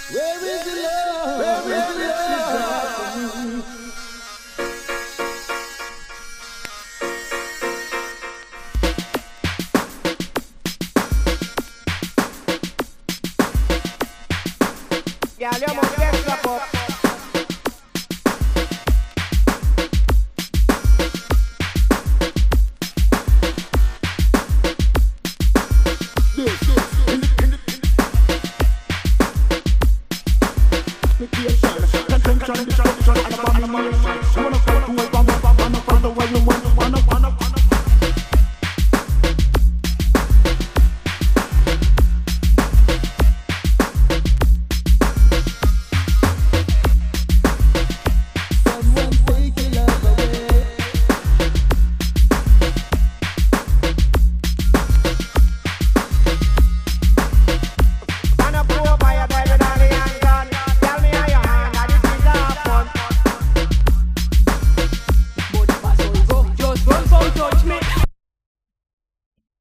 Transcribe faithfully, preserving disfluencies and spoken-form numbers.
Where is the love? Where is the love? Girl, you must get slap up.